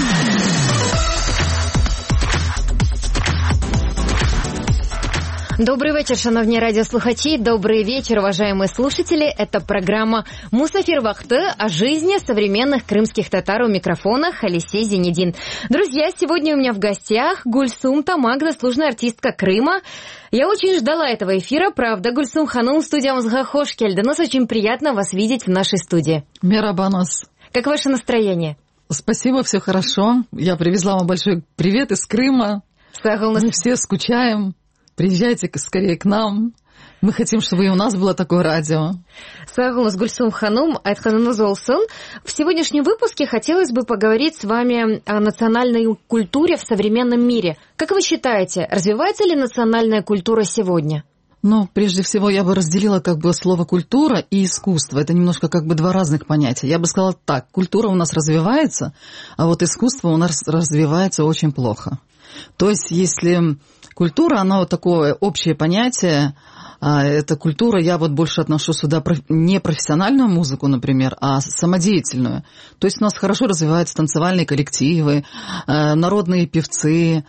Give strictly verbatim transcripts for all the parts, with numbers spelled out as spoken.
Добрий вечір, шановні радиослухачи, добрый вечер, уважаемые слушатели. Это программа «Мусафир Вахты» о жизни современных крымских татар. У микрофона Халисей Зенедин. Друзья, сегодня у меня в гостях Гульсум Тамак, заслуженная артистка Крыма. Я очень ждала этого эфира, правда. Гульсум Ханум, студия Музгахош Кельденос. Очень приятно вас видеть в нашей студии. Мерабанос. Как ваше настроение? Спасибо, все хорошо. Я привезла вам большой привет из Крыма. Сагулнас. Мы все скучаем. Приезжайте скорее к нам. Мы хотим, чтобы и у нас было такое радио. Сагулнас Гульсум Ханум, Айтханануз Олсун. В сегодняшнем выпуске хотелось бы поговорить с вами о национальной культуре в современном мире. Как вы считаете, развивается ли национальная культура сегодня? Ну, прежде всего, я бы разделила как бы слово «культура» и «искусство». Это немножко как бы два разных понятия. Я бы сказала так, культура у нас развивается, а вот искусство у нас развивается очень плохо. То есть, если культура, она вот такое общее понятие, это культура, я вот больше отношу сюда не профессиональную музыку, например, а самодеятельную. То есть у нас хорошо развиваются танцевальные коллективы, народные певцы,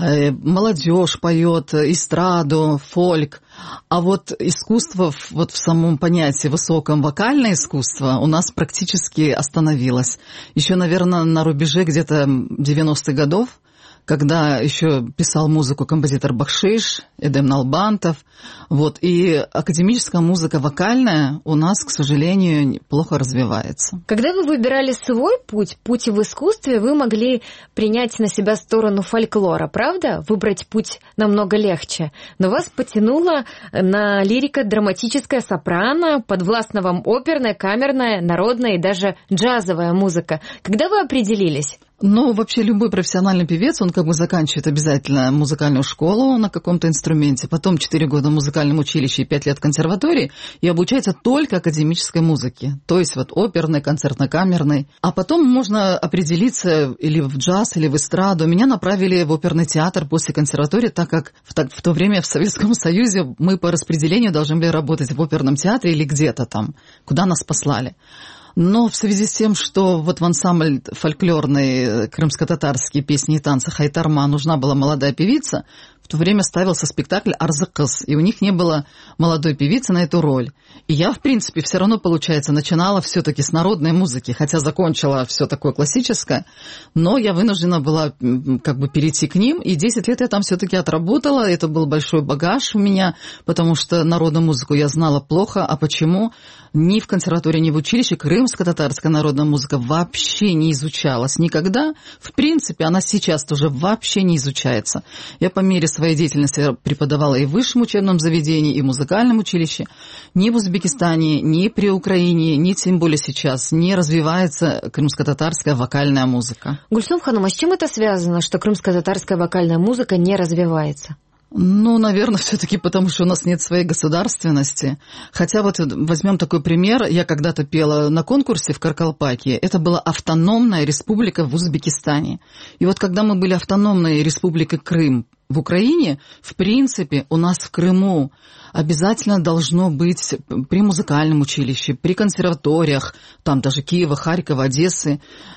молодежь поет эстраду, фольк. А вот искусство вот в самом понятии высоком, вокальное искусство у нас практически остановилось. Еще, наверное, на рубеже где-то девяностых годов, когда еще писал музыку композитор Бахшиш, Эдем Налбантов. Вот, и академическая музыка вокальная у нас, к сожалению, плохо развивается. Когда вы выбирали свой путь, путь в искусстве, вы могли принять на себя сторону фольклора, правда? Выбрать путь намного легче. Но вас потянуло на лирико-драматическое сопрано, подвластна вам оперная, камерная, народная и даже джазовая музыка. Когда вы определились? Ну, вообще любой профессиональный певец, он как бы заканчивает обязательно музыкальную школу на каком-то инструменте, потом четыре года в музыкальном училище и пять лет в консерватории, и обучается только академической музыке, то есть вот оперной, концертно-камерной. А потом можно определиться или в джаз, или в эстраду. Меня направили в оперный театр после консерватории, так как в, так, в то время в Советском Союзе мы по распределению должны были работать в оперном театре или где-то там, куда нас послали. Но в связи с тем, что вот в ансамбль фольклорный крымско-татарские песни и танцы Хайтарма нужна была молодая певица, в то время ставился спектакль «Арзыкыз», и у них не было молодой певицы на эту роль. И я, в принципе, все равно, получается, начинала все-таки с народной музыки, хотя закончила все такое классическое, но я вынуждена была как бы перейти к ним, и десять лет я там все-таки отработала, это был большой багаж у меня, потому что народную музыку я знала плохо, а почему? Ни в консерватории, ни в училище крымско-татарская народная музыка вообще не изучалась никогда, в принципе, она сейчас тоже вообще не изучается. Я по мере своей деятельности преподавала и в высшем учебном заведении, и в музыкальном училище. Ни в Узбекистане, ни при Украине, ни тем более сейчас не развивается крымско-татарская вокальная музыка. Гульсум Ханум, а с чем это связано, что крымско-татарская вокальная музыка не развивается? Ну, наверное, все-таки потому, что у нас нет своей государственности. Хотя вот возьмем такой пример. Я когда-то пела на конкурсе в Каркалпакии. Это была автономная республика в Узбекистане. И вот когда мы были автономной республикой Крым в Украине, в принципе, у нас в Крыму обязательно должно быть при музыкальном училище, при консерваториях, там даже Киева, Харькова, Одессы,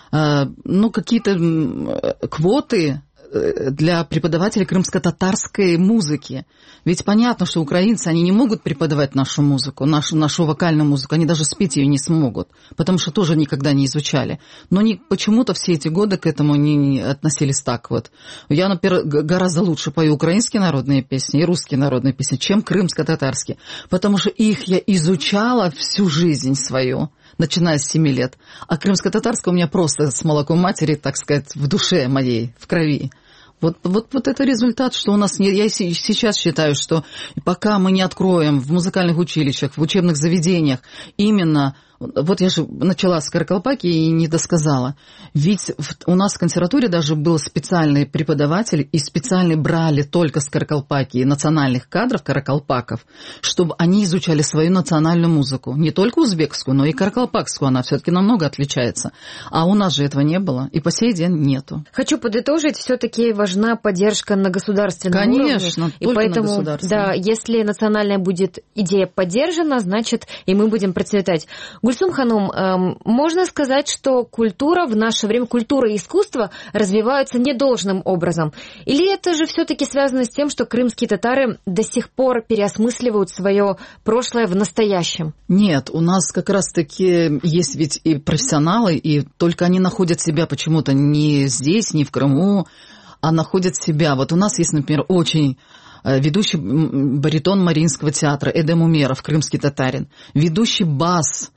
ну, какие-то квоты для преподавателей крымско-татарской музыки. Ведь понятно, что украинцы, они не могут преподавать нашу музыку, нашу, нашу вокальную музыку, они даже спеть ее не смогут, потому что тоже никогда не изучали. Но не, почему-то все эти годы к этому не, не относились так вот. Я, например, гораздо лучше пою украинские народные песни и русские народные песни, чем крымско-татарские, потому что их я изучала всю жизнь свою, начиная с семи лет. А крымско-татарская у меня просто с молоком матери, так сказать, в душе моей, в крови. Вот, вот, вот это результат, что у нас... Я сейчас считаю, что пока мы не откроем в музыкальных училищах, в учебных заведениях именно... Вот я же начала с Каракалпаки и не досказала. Ведь у нас в консерватории даже был специальный преподаватель, и специально брали только с Каракалпаки национальных кадров, каракалпаков, чтобы они изучали свою национальную музыку. Не только узбекскую, но и каракалпакскую. Она все-таки намного отличается. А у нас же этого не было, и по сей день нету. Хочу подытожить, все-таки важна поддержка на государственном Конечно, уровне. Конечно, и поэтому, на государственном. Да, если национальная будет идея поддержана, значит, и мы будем процветать. Гульсум Ханум, эм, можно сказать, что культура в наше время, культура и искусство развиваются недолжным образом? Или это же все-таки связано с тем, что крымские татары до сих пор переосмысливают свое прошлое в настоящем? Нет, у нас как раз-таки есть ведь и профессионалы, и только они находят себя почему-то не здесь, не в Крыму, а находят себя. Вот у нас есть, например, очень ведущий баритон Мариинского театра Эдем Умеров, крымский татарин, ведущий бас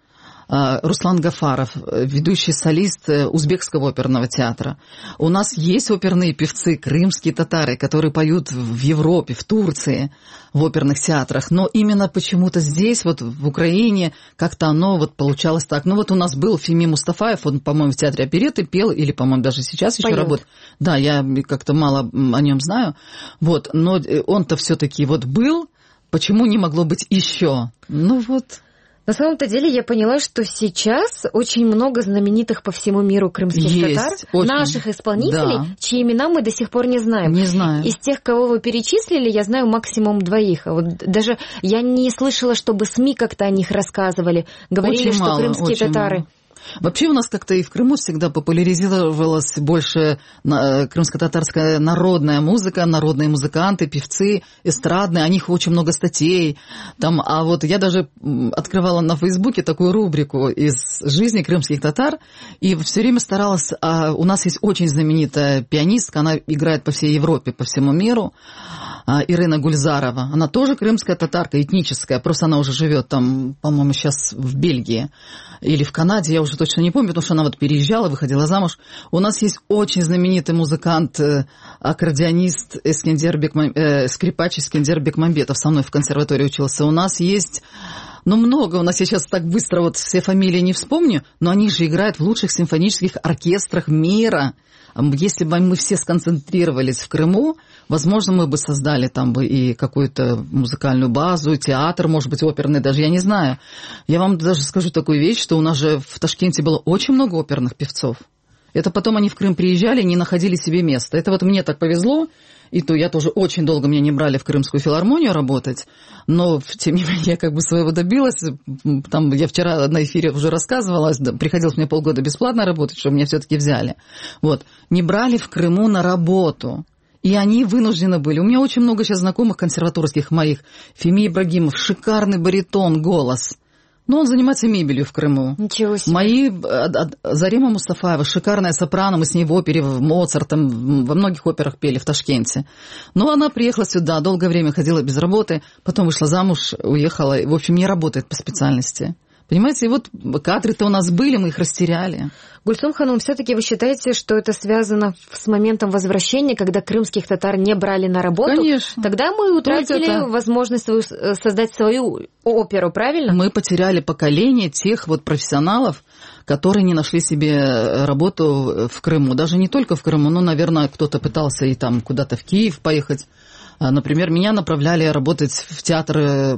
Руслан Гафаров, ведущий солист Узбекского оперного театра. У нас есть оперные певцы, крымские татары, которые поют в Европе, в Турции, в оперных театрах. Но именно почему-то здесь, вот в Украине, как-то оно вот получалось так. Ну вот у нас был Фими Мустафаев, он, по-моему, в театре оперетты пел, или, по-моему, даже сейчас еще работает. Да, я как-то мало о нем знаю. Вот, но он-то все-таки вот был, почему не могло быть еще? Ну вот... На самом-то деле я поняла, что сейчас очень много знаменитых по всему миру крымских Есть, татар, очень. наших исполнителей, да, чьи имена мы до сих пор не знаем. Не знаю. Из тех, кого вы перечислили, я знаю максимум двоих. Вот даже я не слышала, чтобы СМИ как-то о них рассказывали, говорили, очень что мало, крымские татары... Мало. Вообще у нас как-то и в Крыму всегда популяризировалась больше крымско-татарская народная музыка, народные музыканты, певцы, эстрадные, о них очень много статей. Там, а вот я даже открывала на Фейсбуке такую рубрику из жизни крымских татар, и все время старалась... А у нас есть очень знаменитая пианистка, она играет по всей Европе, по всему миру, Ирина Гульзарова. Она тоже крымская татарка, этническая, просто она уже живет там, по-моему, сейчас в Бельгии или в Канаде, я уже точно не помню, потому что она вот переезжала, выходила замуж. У нас есть очень знаменитый музыкант, аккордеонист Эскендер Бекмам... э, скрипач Эскендер Бекмамбетов, со мной в консерватории учился. У нас есть... Ну, много. У нас я сейчас так быстро вот все фамилии не вспомню, но они же играют в лучших симфонических оркестрах мира. Если бы мы все сконцентрировались в Крыму, возможно, мы бы создали там бы и какую-то музыкальную базу, театр, может быть, оперный даже, я не знаю. Я вам даже скажу такую вещь, что у нас же в Ташкенте было очень много оперных певцов. Это потом они в Крым приезжали и не находили себе места. Это вот мне так повезло, и то я тоже очень долго меня не брали в Крымскую филармонию работать, но, тем не менее, я как бы своего добилась. Там я вчера на эфире уже рассказывала, приходилось мне полгода бесплатно работать, что меня все-таки взяли. Вот. Не брали в Крыму на работу. И они вынуждены были. У меня очень много сейчас знакомых консерваторских моих. Фими Ибрагимов, шикарный баритон, голос. Но он занимается мебелью в Крыму. Ничего себе. Мои... Зарима Мустафаева, шикарная сопрано, мы с ней в опере, в Моцартом, во многих операх пели в Ташкенте. Но она приехала сюда, долгое время ходила без работы, потом вышла замуж, уехала, в общем, не работает по специальности. Понимаете, и вот кадры-то у нас были, мы их растеряли. Гульсум Ханум, все-таки вы считаете, что это связано с моментом возвращения, когда крымских татар не брали на работу? Конечно. Тогда мы утратили возможность свою, создать свою оперу, правильно? Мы потеряли поколение тех вот профессионалов, которые не нашли себе работу в Крыму. Даже не только в Крыму, но, наверное, кто-то пытался и там куда-то в Киев поехать. Например, меня направляли работать в театр,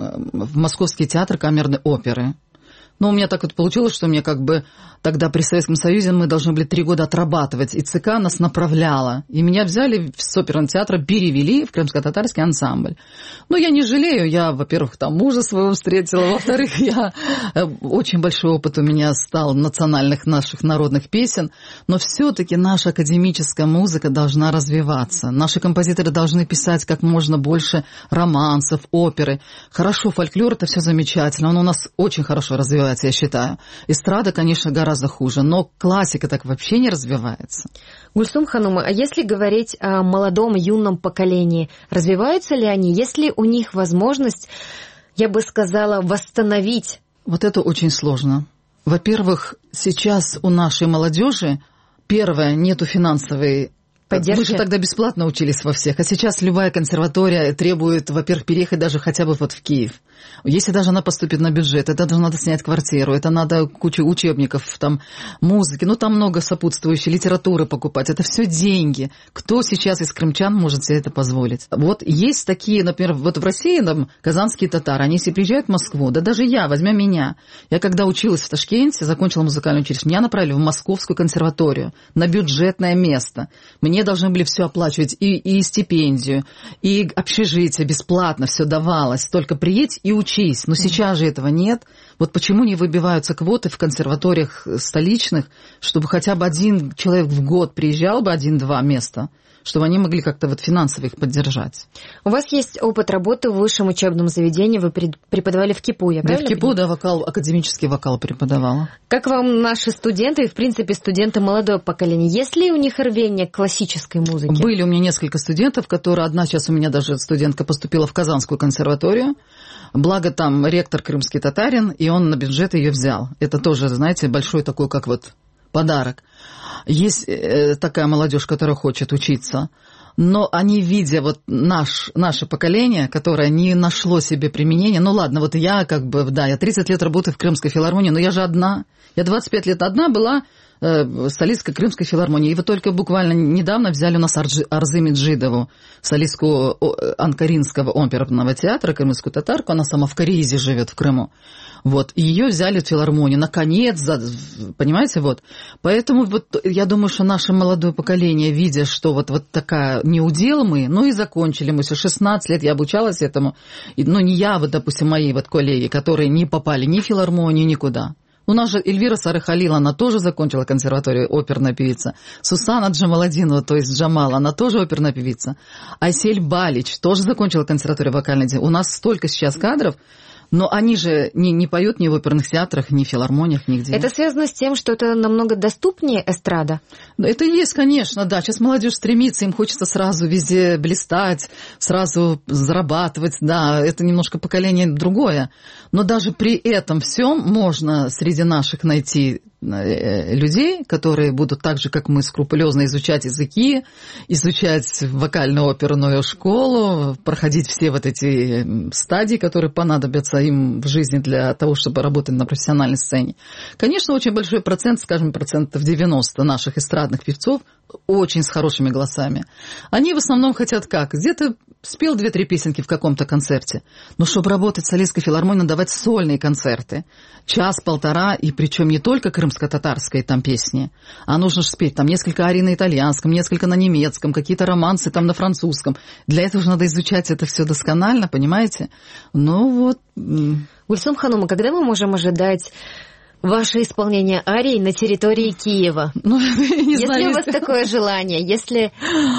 в Московский театр камерной оперы. Но у меня так вот получилось, что мне как бы тогда при Советском Союзе мы должны были три года отрабатывать, и ЦК нас направляла. И меня взяли с оперного театра, перевели в крымско-татарский ансамбль. Но я не жалею, я, во-первых, там мужа своего встретила, во-вторых, я очень большой опыт у меня стал национальных наших народных песен, но все-таки наша академическая музыка должна развиваться. Наши композиторы должны писать как можно больше романсов, оперы. Хорошо, фольклор — это все замечательно, он у нас очень хорошо развивается, я считаю. Эстрада, конечно, гораздо хуже, но классика так вообще не развивается. Гульсум Ханум, а если говорить о молодом, юном поколении, развиваются ли они? Есть ли у них возможность, я бы сказала, восстановить? Вот это очень сложно. Во-первых, сейчас у нашей молодежи, первое, нету финансовой поддержки. Мы же тогда бесплатно учились во всех, а сейчас любая консерватория требует, во-первых, переехать даже хотя бы вот в Киев. Если даже она поступит на бюджет, это даже надо снять квартиру, это надо кучу учебников, там, музыки, ну, там много сопутствующей литературы покупать, это все деньги. Кто сейчас из крымчан может себе это позволить? Вот есть такие, например, вот в России, там, казанские татары, они если приезжают в Москву, да даже я, возьмем меня, я когда училась в Ташкенте, закончила музыкальное училище, меня направили в Московскую консерваторию на бюджетное место. Мне должны были все оплачивать, и, и стипендию, и общежитие бесплатно все давалось, только приедь и учись. Но сейчас же этого нет. Вот почему не выбиваются квоты в консерваториях столичных, чтобы хотя бы один человек в год приезжал бы, один-два места, чтобы они могли как-то вот финансово их поддержать. У вас есть опыт работы в высшем учебном заведении, вы преподавали в КИПУ, я правильно Да, в КИПУ, понимаю? да, вокал, академический вокал преподавала. Как вам наши студенты и, в принципе, студенты молодого поколения? Есть ли у них рвение к классической музыке? Были у меня несколько студентов, которые, одна сейчас у меня даже студентка поступила в Казанскую консерваторию, благо там ректор крымский татарин, и он на бюджет ее взял. Это тоже, знаете, большой такой, как вот подарок. Есть такая молодежь, которая хочет учиться, но они, видя вот наш, наше поколение, которое не нашло себе применения, ну ладно, вот я как бы, да, я тридцать лет работаю в Крымской филармонии, но я же одна, я двадцать пять лет одна была э, солисткой Крымской филармонии, и вот только буквально недавно взяли у нас Арджи, Арзы Меджидову, солистку Анкаринского оперного театра, крымскую татарку, она сама в Каризе живет в Крыму. Вот, и ее взяли в филармонию, наконец, понимаете, вот. Поэтому вот я думаю, что наше молодое поколение, видя, что вот, вот такая неудел мы, ну и закончили мы все, шестнадцать лет я обучалась этому, но не я, вот, допустим, мои вот коллеги, которые не попали ни в филармонию, никуда. У нас же Эльвира Сарыхалил, она тоже закончила консерваторию, оперная певица. Сусана Джамаладинова, то есть Джамал, она тоже оперная певица. Айсель Балич тоже закончила консерваторию вокальной. У нас столько сейчас кадров, но они же не, не поют ни в оперных театрах, ни в филармониях, нигде. Это связано с тем, что это намного доступнее эстрада? Это и есть, конечно, да. Сейчас молодежь стремится, им хочется сразу везде блистать, сразу зарабатывать, да. Это немножко поколение другое. Но даже при этом всем можно среди наших найти людей, которые будут так же, как мы, скрупулезно изучать языки, изучать вокально-оперную школу, проходить все вот эти стадии, которые понадобятся им в жизни для того, чтобы работать на профессиональной сцене. Конечно, очень большой процент, скажем, процентов девяносто наших эстрадных певцов очень с хорошими голосами. Они в основном хотят как? Где-то спел две-три песенки в каком-то концерте. Но чтобы работать в солистской филармонии, надо давать сольные концерты. Час-полтора, и причем не только крымско-татарской там песни, а нужно же спеть там несколько арий на итальянском, несколько на немецком, какие-то романсы там на французском. Для этого же надо изучать это все досконально, понимаете? Ну вот. Гульсум Ханума, когда мы можем ожидать ваше исполнение арий на территории Киева? Ну, не если знаю, у вас если... такое желание, если...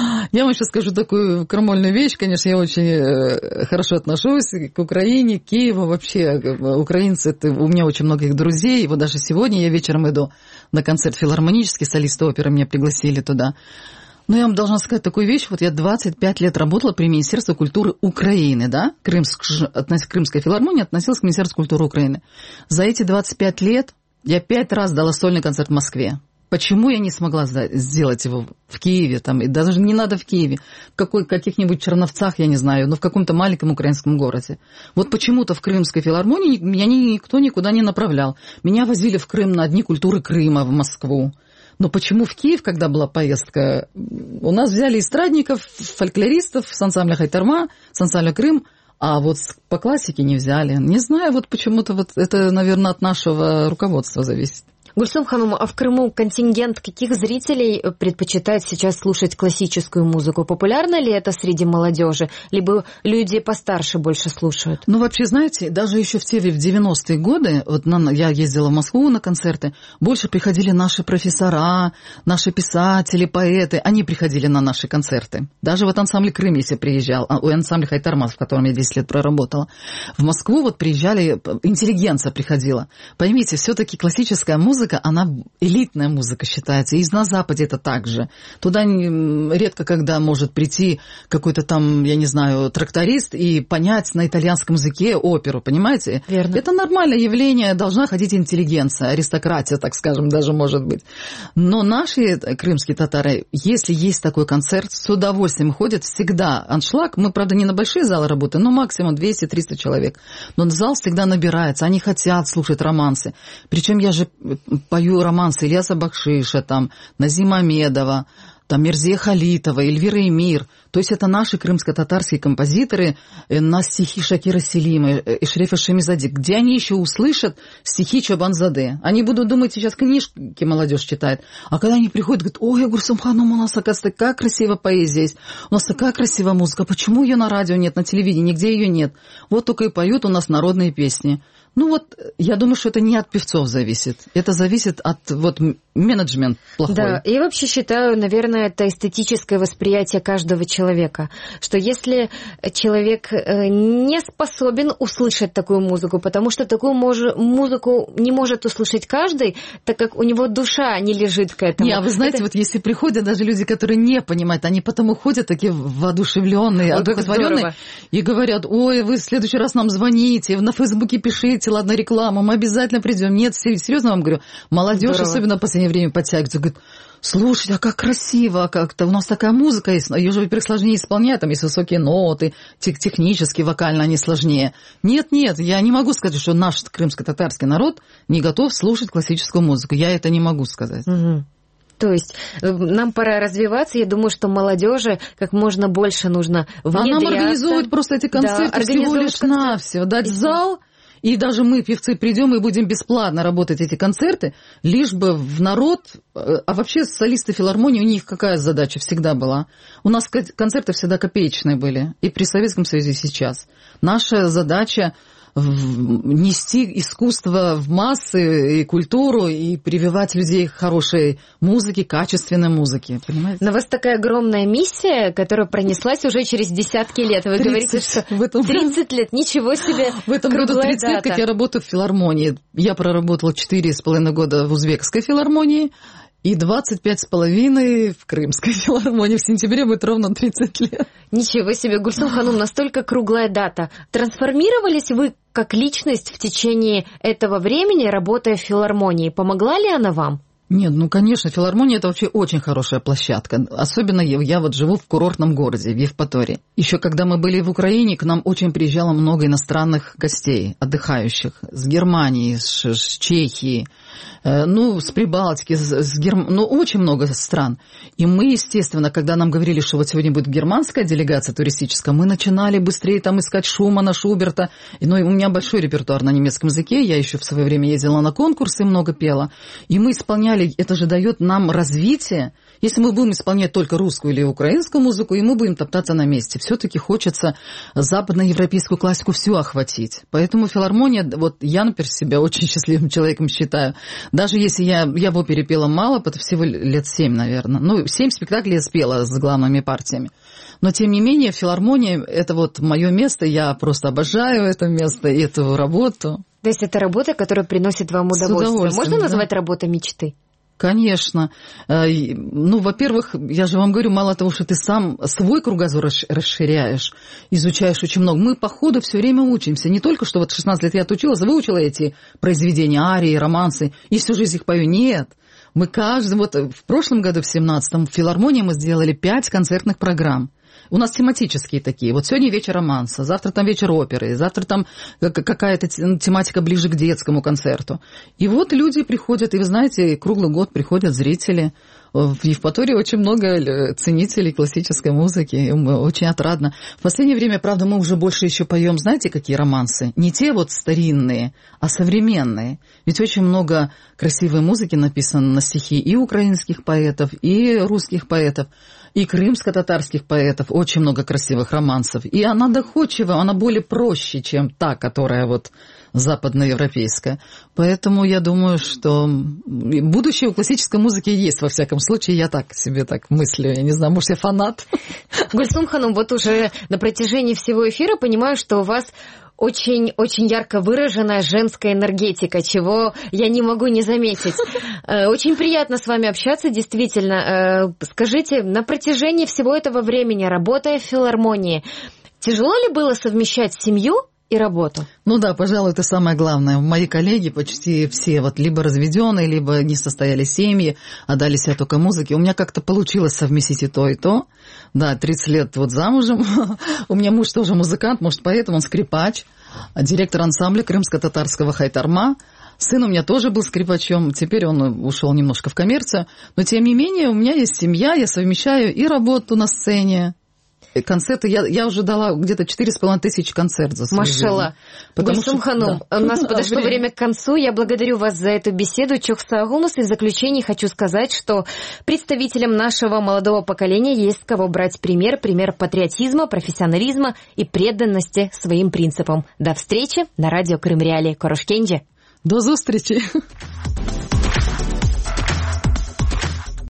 Я вам сейчас скажу такую крамольную вещь. Конечно, я очень хорошо отношусь к Украине, к Киеву вообще. Украинцы, это у меня очень много их друзей. И вот даже сегодня я вечером иду на концерт филармонический, солисты оперы меня пригласили туда. Но я вам должна сказать такую вещь. Вот я двадцать пять лет работала при Министерстве культуры Украины, да? Крымск... Крымская филармония относилась к Министерству культуры Украины. За эти двадцать пять лет я пять раз дала сольный концерт в Москве. Почему я не смогла сделать его в Киеве? Там, и даже не надо в Киеве. В какой, каких-нибудь Черновцах, я не знаю, но в каком-то маленьком украинском городе. Вот почему-то в Крымской филармонии меня никто никуда не направлял. Меня возили в Крым на Дни культуры Крыма, в Москву. Но почему в Киев, когда была поездка, у нас взяли эстрадников, фольклористов с ансамбля Хайтарма, с ансамбля Крым, а вот по классике не взяли. Не знаю, вот почему-то вот это, наверное, от нашего руководства зависит. Гульсум Ханума, а в Крыму контингент каких зрителей предпочитает сейчас слушать классическую музыку? Популярно ли это среди молодежи? Либо люди постарше больше слушают? Ну, вообще, знаете, даже еще в те в девяностые годы, вот на, я ездила в Москву на концерты, больше приходили наши профессора, наши писатели, поэты, они приходили на наши концерты. Даже вот ансамбль Крым, если приезжал, у ансамбля Хайтармаз, в котором я десять лет проработала, в Москву вот приезжали, интеллигенция приходила. Поймите, все-таки классическая музыка, она элитная музыка считается, и на Западе это так же. Туда редко когда может прийти какой-то там, я не знаю, тракторист и понять на итальянском языке оперу, понимаете? Верно. Это нормальное явление, должна ходить интеллигенция, аристократия, так скажем, даже может быть. Но наши крымские татары, если есть такой концерт, с удовольствием ходят, всегда аншлаг. Мы, правда, не на большие залы работаем, но максимум двести-триста человек. Но зал всегда набирается, они хотят слушать романсы. Причем я же пою романсы Ильяса Бакшиша, там, Назима Амедова, там, Мерзия Халитова, Эльвира Эмир. То есть это наши крымско-татарские композиторы на стихи Шакира Селима и Шерефа Шемизаде, где они еще услышат стихи Чобанзаде. Они будут думать, сейчас книжки молодежь читает. А когда они приходят, говорят: ой, Гульсум Ханум, у нас, оказывается, такая красивая поэзия есть, у нас такая красивая музыка, почему ее на радио нет, на телевидении, нигде ее нет? Вот только и поют у нас народные песни. Ну вот, я думаю, что это не от певцов зависит. Это зависит от вот менеджмент плохой. Да, и вообще считаю, наверное, это эстетическое восприятие каждого человека. Что если человек не способен услышать такую музыку, потому что такую мож- музыку не может услышать каждый, так как у него душа не лежит к этому. Не, а вы знаете, это... вот если приходят даже люди, которые не понимают, они потом уходят такие воодушевленные, одухотворенные, и говорят: ой, вы в следующий раз нам звоните, на Фейсбуке пишите, ладно, рекламу, мы обязательно придем. Нет, серьезно вам говорю, молодежь, здорово, особенно в последнее время подтягивается, говорит: слушайте, а как красиво как-то, у нас такая музыка есть, ее же, во-первых, сложнее исполнять, там есть высокие ноты, технически, вокально они сложнее. Нет-нет, я не могу сказать, что наш крымско-татарский народ не готов слушать классическую музыку, я это не могу сказать. Угу. То есть нам пора развиваться. Я думаю, что молодежи как можно больше нужно внедряться. А нам организовывать просто эти концерты, да, всего лишь навсего. Дать зал, и даже мы, певцы, придем и будем бесплатно работать эти концерты, лишь бы в народ... А вообще солисты филармонии, у них какая задача всегда была? У нас концерты всегда копеечные были, и при Советском Союзе, и сейчас. Наша задача нести искусство в массы и культуру, и прививать людей к хорошей музыке, качественной музыке, понимаете? Но у вас такая огромная миссия, которая пронеслась уже через десятки лет. Вы говорите, что в этом тридцать лет, ничего себе. В этом году тридцать лет, как я работаю в филармонии. Я проработала четыре с половиной года в Узбекской филармонии и двадцать пять с половиной в Крымской филармонии. В сентябре будет ровно тридцать лет. Ничего себе, Гульсум Ханум, настолько круглая дата. Трансформировались вы как личность в течение этого времени, работая в филармонии? Помогла ли она вам? Нет, ну, конечно, филармония – это вообще очень хорошая площадка. Особенно я, я вот живу в курортном городе, в Евпатории. Еще когда мы были в Украине, к нам очень приезжало много иностранных гостей, отдыхающих. С Германии, с, с Чехии, э, ну, с Прибалтики, с, с Герм... ну, очень много стран. И мы, естественно, когда нам говорили, что вот сегодня будет германская делегация туристическая, мы начинали быстрее там искать Шумана, Шуберта. Ну, и у меня большой репертуар на немецком языке. Я еще в свое время ездила на конкурсы, много пела. И мы исполняли. Это же дает нам развитие. Если мы будем исполнять только русскую или украинскую музыку, и мы будем топтаться на месте. Все-таки хочется западноевропейскую классику всю охватить. Поэтому филармония, вот я, например, себя очень счастливым человеком считаю. Даже если я, я в опере пела мало, это всего лет семь, наверное. Ну, семь спектаклей я спела с главными партиями. Но, тем не менее, филармония – это вот мое место. Я просто обожаю это место и эту работу. То есть это работа, которая приносит вам удовольствие. Можно назвать, да, работой мечты? Конечно. Ну, во-первых, я же вам говорю, мало того, что ты сам свой кругозор расширяешь, изучаешь очень много. Мы по ходу все время учимся. Не только, что вот шестнадцать лет я отучилась, выучила эти произведения, арии, романсы, и всю жизнь их пою. Нет. Мы каждый... Вот в прошлом году, в семнадцатом, в филармонии мы сделали пять концертных программ. У нас тематические такие. Вот сегодня вечер романса, завтра там вечер оперы, завтра там какая-то тематика ближе к детскому концерту. И вот люди приходят, и вы знаете, круглый год приходят зрители. В Евпатории очень много ценителей классической музыки, и очень отрадно. В последнее время, правда, мы уже больше еще поем, знаете, какие романсы? Не те вот старинные, а современные. Ведь очень много красивой музыки написано на стихи и украинских поэтов, и русских поэтов, и крымско-татарских поэтов. Очень много красивых романсов. И она доходчивая, она более проще, чем та, которая вот западноевропейская. Поэтому я думаю, что будущее у классической музыки есть, во всяком случае. Я так себе так мыслю. Я не знаю, может, я фанат. Гульсум Ханум, вот уже на протяжении всего эфира понимаю, что у вас очень-очень ярко выраженная женская энергетика, чего я не могу не заметить. Очень приятно с вами общаться, действительно. Скажите, на протяжении всего этого времени, работая в филармонии, тяжело ли было совмещать семью и работу? Ну да, пожалуй, это самое главное. Мои коллеги почти все вот либо разведенные, либо не состоялись семьи, отдали себя только музыке. У меня как-то получилось совместить и то, и то. Да, тридцать лет вот замужем. У меня муж тоже музыкант, может, поэтому он скрипач, директор ансамбля крымско-татарского «Хайтарма». Сын у меня тоже был скрипачом, теперь он ушел немножко в коммерцию. Но, тем не менее, у меня есть семья, я совмещаю и работу на сцене, Концерты, я, я уже дала где-то четыре с половиной тысячи концертов за свою Машалла. Гульсум Ханум, да. У нас подошло время к концу. Я благодарю вас за эту беседу. Чохсагулус. И в заключении хочу сказать, что представителям нашего молодого поколения есть с кого брать пример. Пример патриотизма, профессионализма и преданности своим принципам. До встречи на радио Крым Реалии. Корошкенджи. До зустрічі.